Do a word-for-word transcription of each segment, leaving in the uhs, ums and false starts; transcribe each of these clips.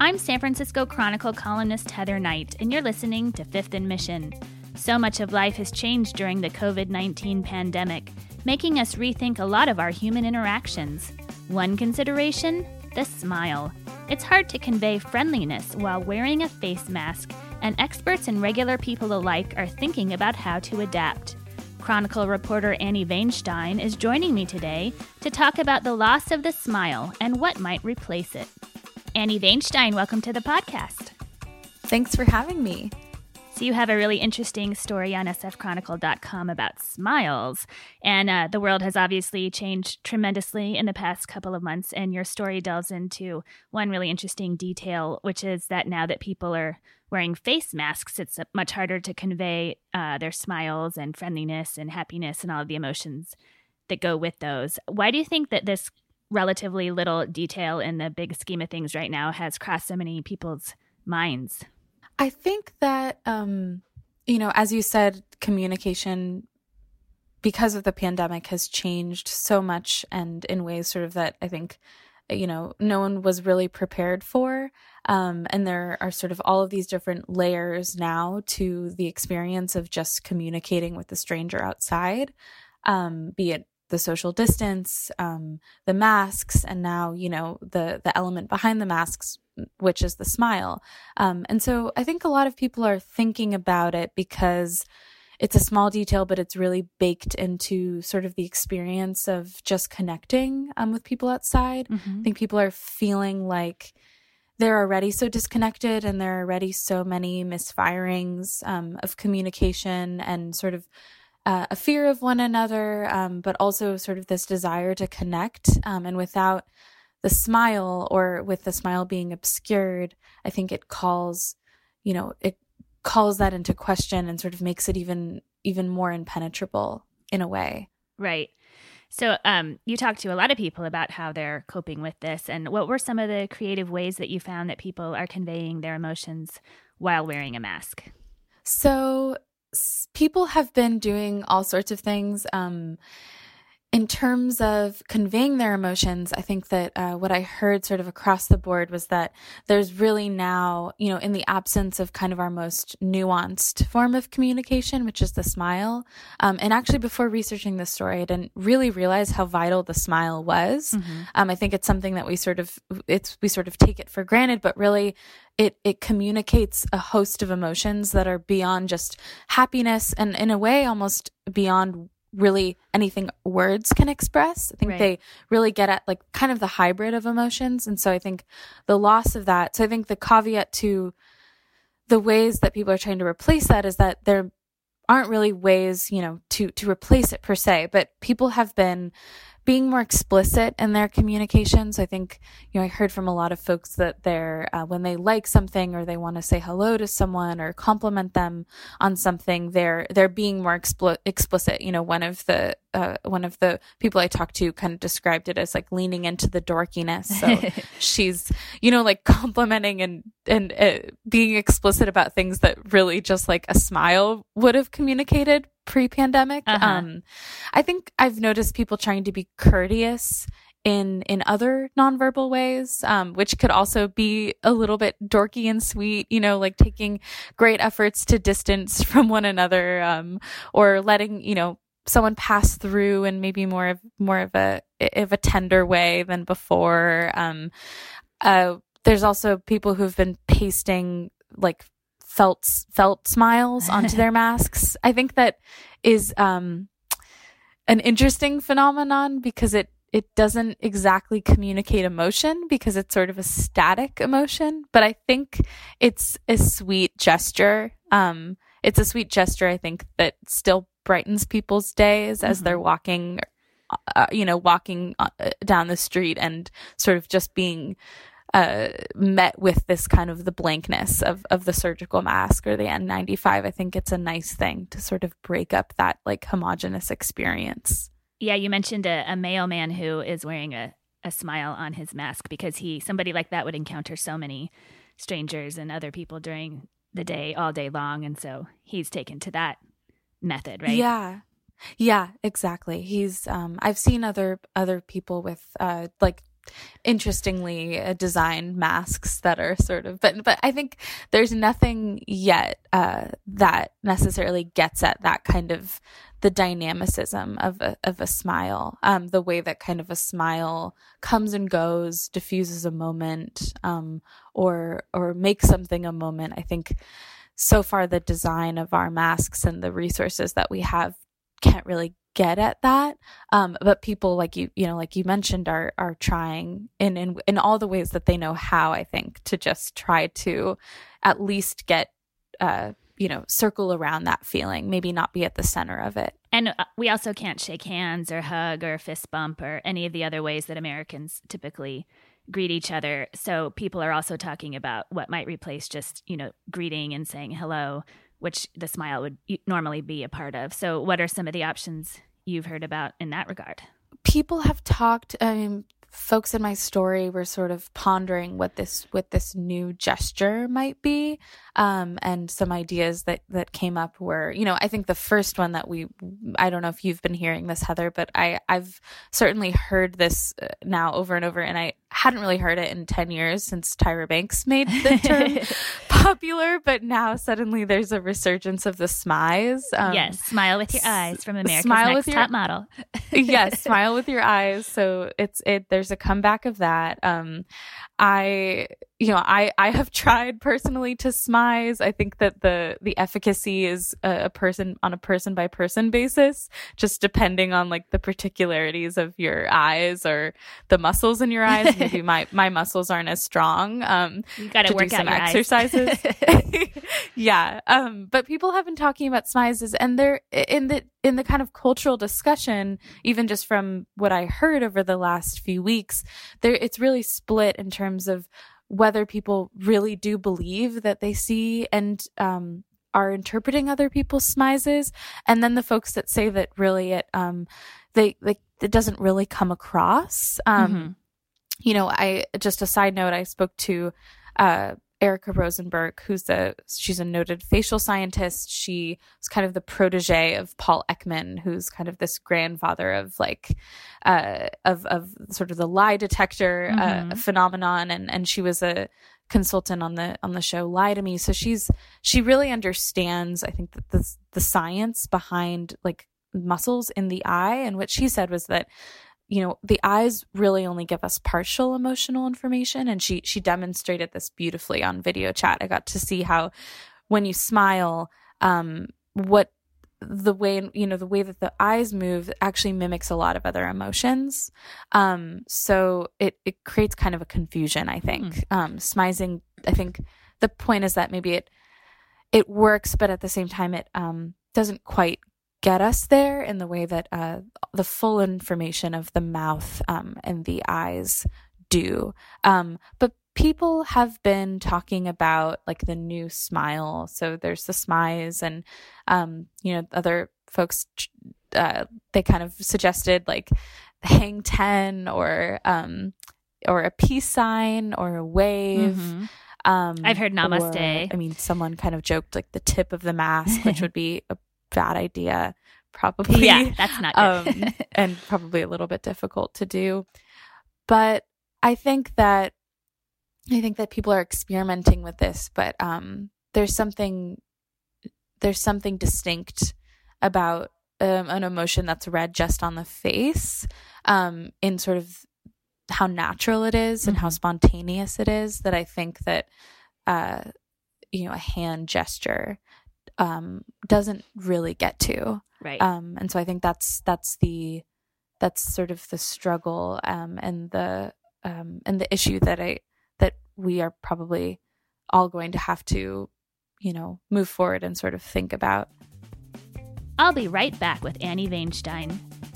I'm San Francisco Chronicle columnist Heather Knight, and you're listening to Fifth and Mission. So much of life has changed during the covid nineteen pandemic, making us rethink a lot of our human interactions. One consideration? The smile. It's hard to convey friendliness while wearing a face mask, and experts and regular people alike are thinking about how to adapt. Chronicle reporter Annie Weinstein is joining me today to talk about the loss of the smile and what might replace it. Annie Weinstein, welcome to the podcast. Thanks for having me. So you have a really interesting story on S F Chronicle dot com about smiles. And uh, the world has obviously changed tremendously in the past couple of months. And your story delves into one really interesting detail, which is that now that people are wearing face masks, it's much harder to convey uh, their smiles and friendliness and happiness and all of the emotions that go with those. Why do you think that this relatively little detail in the big scheme of things right now has crossed so many people's minds? I think that, um, you know, as you said, communication, because of the pandemic, has changed so much, and in ways sort of that I think, you know, no one was really prepared for. Um, and there are sort of all of these different layers now to the experience of just communicating with a stranger outside, um, be it the social distance, um, the masks, and now, you know, the the element behind the masks, which is the smile. Um, and so I think a lot of people are thinking about it because it's a small detail, but it's really baked into sort of the experience of just connecting um, with people outside. Mm-hmm. I think people are feeling like they're already so disconnected, and there are already so many misfirings um, of communication and sort of Uh, a fear of one another, um, but also sort of this desire to connect. Um, and without the smile, or with the smile being obscured, I think it calls, you know, it calls that into question and sort of makes it even even more impenetrable in a way. Right. So um, you talked to a lot of people about how they're coping with this. And what were some of the creative ways that you found that people are conveying their emotions while wearing a mask? So people have been doing all sorts of things. Um, in terms of conveying their emotions, I think that uh, what I heard sort of across the board was that there's really now, you know, in the absence of kind of our most nuanced form of communication, which is the smile. Um, and actually, before researching this story, I didn't really realize how vital the smile was. Mm-hmm. Um, I think it's something that we sort of it's we sort of take it for granted, but really, it it communicates a host of emotions that are beyond just happiness, and in a way, almost beyond really anything words can express. I think right. They really get at like kind of the hybrid of emotions. And so I think the loss of that, so I think the caveat to the ways that people are trying to replace that is that there aren't really ways, you know, to, to replace it per se, but people have been being more explicit in their communications. I think, you know, I heard from a lot of folks that they're, uh, when they like something or they want to say hello to someone or compliment them on something, they're, they're being more expl- explicit. You know, one of the, uh, one of the people I talked to kind of described it as like leaning into the dorkiness. So she's, you know, like complimenting and, and uh, being explicit about things that really just like a smile would have communicated pre-pandemic. Uh-huh. Um, I think I've noticed people trying to be courteous in in other nonverbal ways, um, which could also be a little bit dorky and sweet, you know, like taking great efforts to distance from one another, um, or letting, you know, someone pass through in maybe more of more of a of a tender way than before. Um, uh, there's also people who've been pasting like felt felt smiles onto their masks. I think that is um, an interesting phenomenon because it it doesn't exactly communicate emotion because it's sort of a static emotion. But I think it's a sweet gesture. Um, it's a sweet gesture, I think, that still brightens people's days as mm-hmm. they're walking, uh, you know, walking down the street and sort of just being Uh, met with this kind of the blankness of, of the surgical mask or the N ninety-five. I think it's a nice thing to sort of break up that like homogenous experience. Yeah, you mentioned a, a mailman who is wearing a, a smile on his mask because he somebody like that would encounter so many strangers and other people during the day, all day long. And so he's taken to that method, right? Yeah. Yeah, exactly. He's um I've seen other other people with uh like interestingly uh, designed masks that are sort of, but but I think there's nothing yet uh, that necessarily gets at that kind of the dynamicism of a, of a smile, um, the way that kind of a smile comes and goes, diffuses a moment, um, or or makes something a moment. I think so far the design of our masks and the resources that we have can't really get at that. Um, but people like you, you know, like you mentioned, are are trying in, in in all the ways that they know how, I think, to just try to at least get uh you know, circle around that feeling, maybe not be at the center of it. And uh, we also can't shake hands or hug or fist bump or any of the other ways that Americans typically greet each other. So people are also talking about what might replace just, you know, greeting and saying hello, which the smile would normally be a part of. So what are some of the options you've heard about in that regard? People have talked, I mean, folks in my story were sort of pondering what this what this new gesture might be, um, and some ideas that that came up were, you know, I think the first one that we, I don't know if you've been hearing this, Heather, but I I've certainly heard this now over and over, and I hadn't really heard it in ten years since Tyra Banks made the term popular, but now suddenly there's a resurgence of the smize. Um, yes, smile with your eyes from America's smile Next with Top your, Model. Yes, smile with your eyes. So it's it. There's a comeback of that. Um, I, you know, I I have tried personally to smize. I think that the the efficacy is a, a person on a person by person basis, just depending on like the particularities of your eyes or the muscles in your eyes. Maybe my my muscles aren't as strong. Um, you got to work do some out your exercises. Yeah. Um, but people have been talking about smizes, and they're in the in the kind of cultural discussion, even just from what I heard over the last few weeks, there it's really split in terms of whether people really do believe that they see and um, are interpreting other people's smizes, and then the folks that say that really it um, they like it doesn't really come across. Um, mm-hmm. You know, I just a side note, I spoke to uh, Erica Rosenberg, who's a she's a noted facial scientist. She was kind of the protege of Paul Ekman, who's kind of this grandfather of like uh, of of sort of the lie detector mm-hmm. uh, phenomenon, and and she was a consultant on the on the show Lie to Me. So she's she really understands, I think, that the the science behind like muscles in the eye, and what she said was that, you know, the eyes really only give us partial emotional information. And she she demonstrated this beautifully on video chat. I got to see how when you smile, um, what the way, you know, the way that the eyes move actually mimics a lot of other emotions. Um, so it, it creates kind of a confusion, I think. Mm. Um, smizing, I think the point is that maybe it it works, but at the same time, it um, doesn't quite get us there in the way that uh, the full information of the mouth um, and the eyes do. Um, but people have been talking about like the new smile. So there's the smize, and um, you know, other folks uh, they kind of suggested like hang ten or um, or a peace sign or a wave. Mm-hmm. Um, I've heard namaste. Or, I mean, someone kind of joked like the tip of the mask, which would be a bad idea, probably. Yeah, that's not good. um, and probably a little bit difficult to do. But I think that I think that people are experimenting with this, but um, there's something there's something distinct about um, an emotion that's read just on the face, um, in sort of how natural it is and mm-hmm. how spontaneous it is, that I think that uh, you know, a hand gesture um, doesn't really get to. Right. Um, and so I think that's that's the that's sort of the struggle um, and the um, and the issue that I that we are probably all going to have to, you know, move forward and sort of think about. I'll be right back with Annie Weinstein.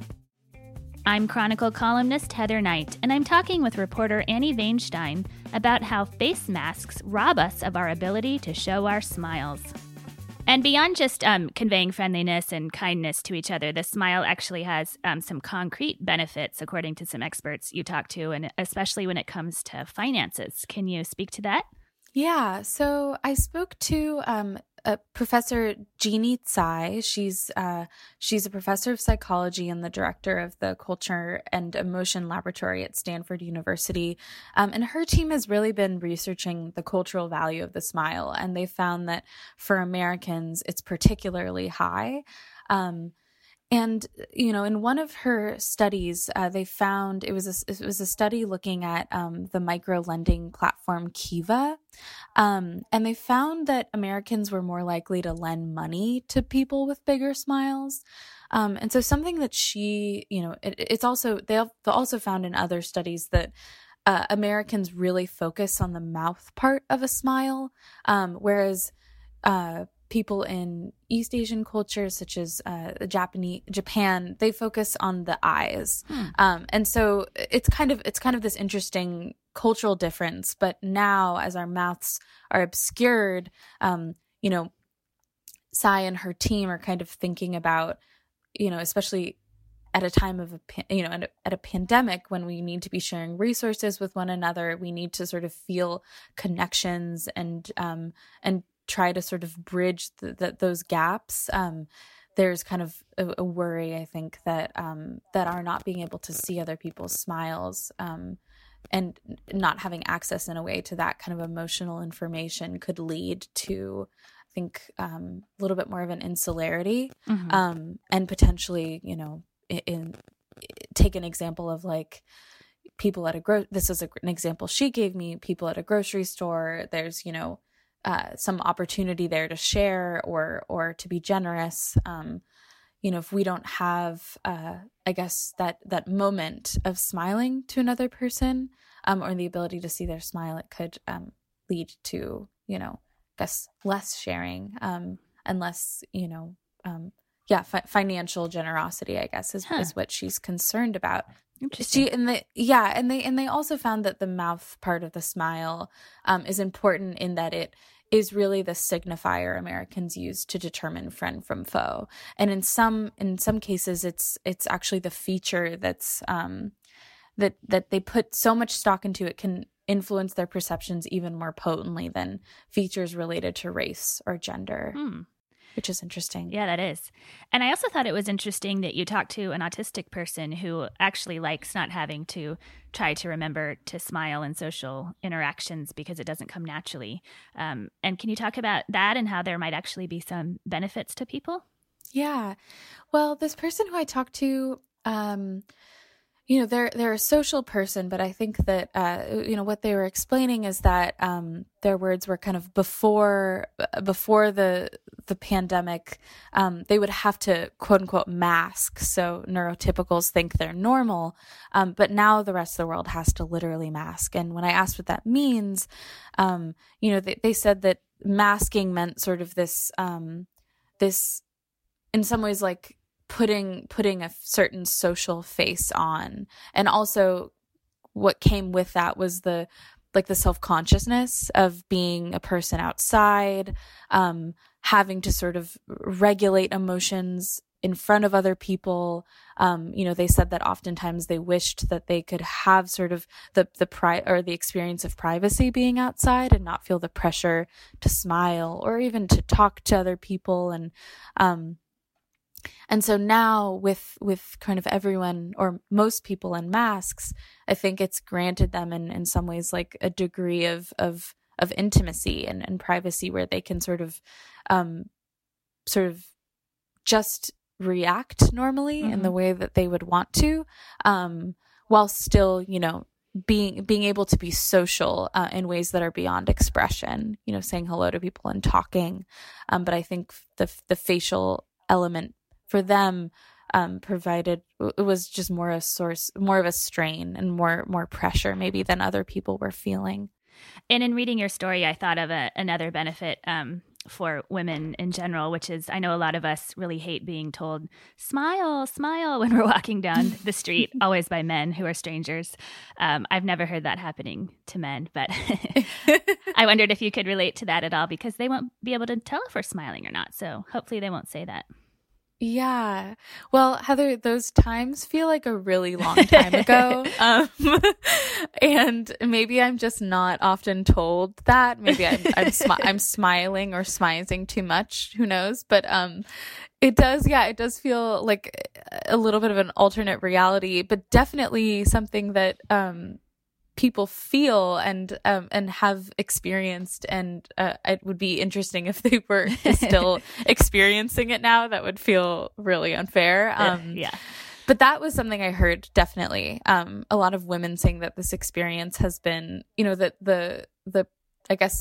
I'm Chronicle columnist Heather Knight, and I'm talking with reporter Annie Weinstein about how face masks rob us of our ability to show our smiles. And beyond just um, conveying friendliness and kindness to each other, the smile actually has um, some concrete benefits, according to some experts you talk to, and especially when it comes to finances. Can you speak to that? Yeah, so I spoke to um, uh, Professor Jeannie Tsai. She's uh, she's a professor of psychology and the director of the Culture and Emotion Laboratory at Stanford University. Um, and her team has really been researching the cultural value of the smile, and they found that for Americans, it's particularly high. Um, And, you know, in one of her studies, uh, they found it was a, it was a study looking at um, the micro lending platform Kiva. Um, and they found that Americans were more likely to lend money to people with bigger smiles. Um, and so something that she, you know, it, it's also, they also found in other studies that uh, Americans really focus on the mouth part of a smile, um, whereas uh, people in East Asian cultures, such as uh, Japanese, Japan, they focus on the eyes, hmm. um, and so it's kind of it's kind of this interesting cultural difference. But now, as our mouths are obscured, um, you know, Tsai and her team are kind of thinking about, you know, especially at a time of a you know at a, at a pandemic when we need to be sharing resources with one another, we need to sort of feel connections and um, and try to sort of bridge the, the, those gaps. Um, there's kind of a, a worry, I think, that um, that our not being able to see other people's smiles um, and not having access in a way to that kind of emotional information could lead to, I think, um, a little bit more of an insularity, mm-hmm. um, and potentially, you know, in, in take an example of like people at a gro- this is a, an example she gave me. People at a grocery store. There's, you know. Uh, some opportunity there to share or or to be generous. Um, you know, if we don't have, uh, I guess, that that moment of smiling to another person um, or the ability to see their smile, it could um, lead to, you know, I guess, less sharing um, and less, you know, um, yeah, fi- financial generosity, I guess, is, huh. is what she's concerned about. She and the yeah, and they and they also found that the mouth part of the smile um, is important in that it is really the signifier Americans use to determine friend from foe, and in some in some cases, it's it's actually the feature that's um, that that they put so much stock into. It can influence their perceptions even more potently than features related to race or gender. Hmm. Which is interesting. Yeah, that is. And I also thought it was interesting that you talked to an autistic person who actually likes not having to try to remember to smile in social interactions because it doesn't come naturally. Um, and can you talk about that and how there might actually be some benefits to people? Yeah. Well, this person who I talked to, um, you know, they're they're a social person, but I think that uh, you know what they were explaining is that um, their words were kind of before before the the pandemic, um, they would have to quote unquote mask, so neurotypicals think they're normal, um, but now the rest of the world has to literally mask. And when I asked what that means, um, you know, they, they said that masking meant sort of this um, this in some ways like. putting putting a certain social face on, and also what came with that was the like the self-consciousness of being a person outside, um, having to sort of regulate emotions in front of other people. Um, you know, they said that oftentimes they wished that they could have sort of the the pri- or the experience of privacy being outside and not feel the pressure to smile or even to talk to other people. And um, And so now with with kind of everyone or most people in masks, I think it's granted them in, in some ways like a degree of of, of intimacy and, and privacy where they can sort of um, sort of just react normally mm-hmm. in the way that they would want to, um, while still, you know, being being able to be social uh, in ways that are beyond expression, you know, saying hello to people and talking. Um, but I think the the facial element for them um, provided it was just more a source, more of a strain and more more pressure maybe than other people were feeling. And in reading your story, I thought of a, another benefit um, for women in general, which is I know a lot of us really hate being told, smile, smile when we're walking down the street, always by men who are strangers. Um, I've never heard that happening to men, but I wondered if you could relate to that at all because they won't be able to tell if we're smiling or not. So hopefully they won't say that. Yeah. Well, Heather, those times feel like a really long time ago. Um, and maybe I'm just not often told that. Maybe I'm I'm, smi- I'm smiling or smizing too much. Who knows? But um, it does. Yeah, it does feel like a little bit of an alternate reality, but definitely something that um people feel and um and have experienced, and uh, it would be interesting if they were still experiencing it now. That would feel really unfair. Um yeah but that was something I heard, definitely. Um a lot of women saying that this experience has been, you know, that the the I guess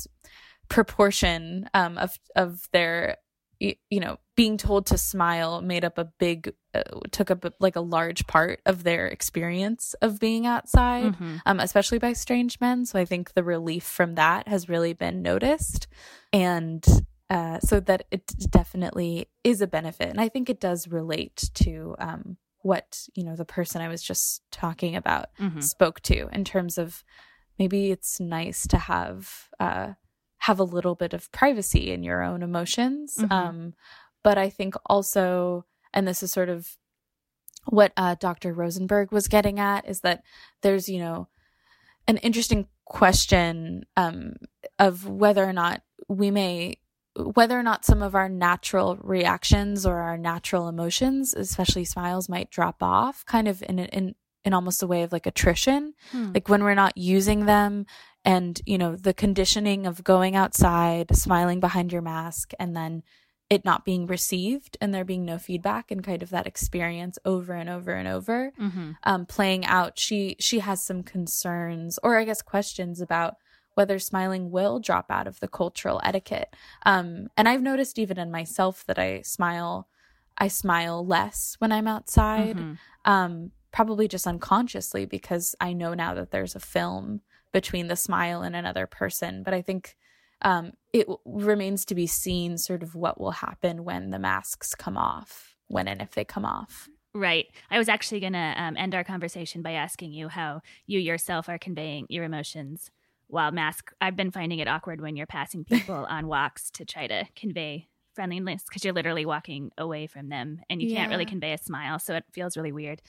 proportion um of of their, you know, being told to smile made up a big, uh, took up a, like a large part of their experience of being outside, mm-hmm. um, especially by strange men. So I think the relief from that has really been noticed. And uh, so that it definitely is a benefit. And I think it does relate to um, what, you know, the person I was just talking about mm-hmm. spoke to, in terms of maybe it's nice to have, uh, have a little bit of privacy in your own emotions. Mm-hmm. Um, but I think also, and this is sort of what uh, Doctor Rosenberg was getting at, is that there's, you know, an interesting question um, of whether or not we may, whether or not some of our natural reactions or our natural emotions, especially smiles, might drop off kind of in in in almost a way of like attrition, hmm. like when we're not using them. And, you know, the conditioning of going outside, smiling behind your mask, and then it not being received and there being no feedback, and kind of that experience over and over and over mm-hmm. um, playing out. She she has some concerns, or I guess questions, about whether smiling will drop out of the cultural etiquette. Um, and I've noticed even in myself that I smile, I smile less when I'm outside, mm-hmm. um, probably just unconsciously, because I know now that there's a film between the smile and another person. But I think um, it w- remains to be seen sort of what will happen when the masks come off, when and if they come off. Right. I was actually going to um, end our conversation by asking you how you yourself are conveying your emotions while masked. I've been finding it awkward when you're passing people on walks to try to convey friendliness, because you're literally walking away from them and you yeah. can't really convey a smile. So it feels really weird.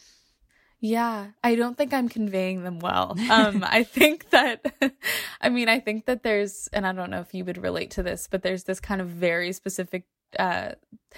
Yeah, I don't think I'm conveying them well. Um, I think that, I mean, I think that there's, and I don't know if you would relate to this, but there's this kind of very specific, uh,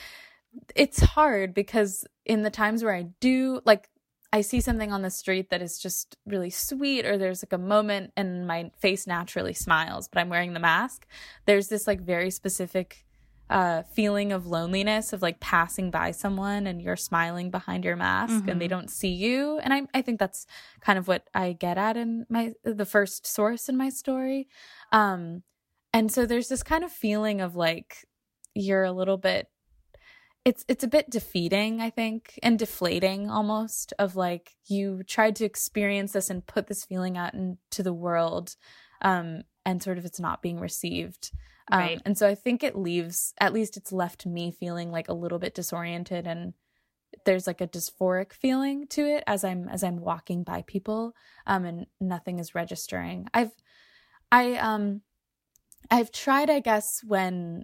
it's hard because in the times where I do, like, I see something on the street that is just really sweet, or there's like a moment and my face naturally smiles, but I'm wearing the mask. There's this like very specific Uh, feeling of loneliness of like passing by someone and you're smiling behind your mask mm-hmm. and they don't see you. And I I think that's kind of what I get at in my the first source in my story. Um, and so there's this kind of feeling of like you're a little bit, it's it's a bit defeating, I think, and deflating almost, of like you tried to experience this and put this feeling out into the world, um, and sort of it's not being received. Um, right. And so I think it leaves, at least it's left me feeling like a little bit disoriented, and there's like a dysphoric feeling to it as I'm as I'm walking by people, um, and nothing is registering. I've I um I've tried, I guess, when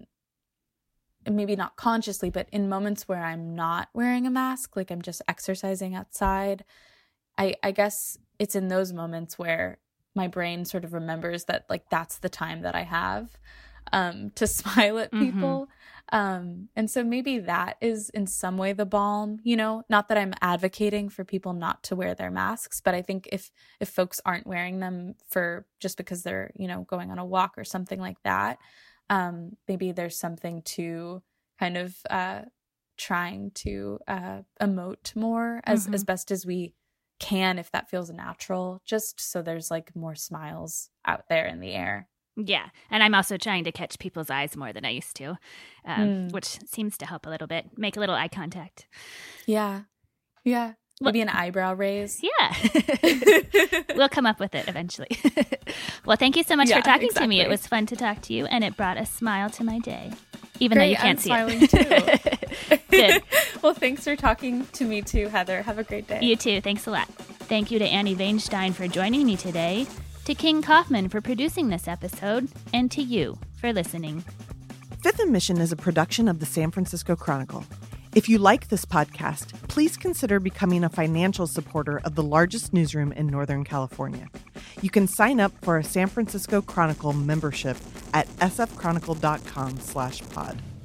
maybe not consciously, but in moments where I'm not wearing a mask, like I'm just exercising outside. I I guess it's in those moments where my brain sort of remembers that like that's the time that I have um to smile at people. Mm-hmm. Um and so maybe that is in some way the balm, you know, not that I'm advocating for people not to wear their masks, but I think if if folks aren't wearing them for just because they're, you know, going on a walk or something like that, um maybe there's something to kind of uh trying to uh emote more as mm-hmm. as best as we can, if that feels natural, just so there's like more smiles out there in the air. Yeah. And I'm also trying to catch people's eyes more than I used to, um, mm. which seems to help a little bit. Make a little eye contact. Yeah. Yeah. Maybe well, an eyebrow raise. Yeah. We'll come up with it eventually. Well, thank you so much yeah, for talking exactly. to me. It was fun to talk to you, and it brought a smile to my day, even Great, though you can't I'm see smiling it. Too. Good. Well, thanks for talking to me too, Heather. Have a great day. You too. Thanks a lot. Thank you to Annie Weinstein for joining me today, to King Kaufman for producing this episode, and to you for listening. Fifth and Mission is a production of the San Francisco Chronicle. If you like this podcast, please consider becoming a financial supporter of the largest newsroom in Northern California. You can sign up for a San Francisco Chronicle membership at sfchronicle.com slash pod.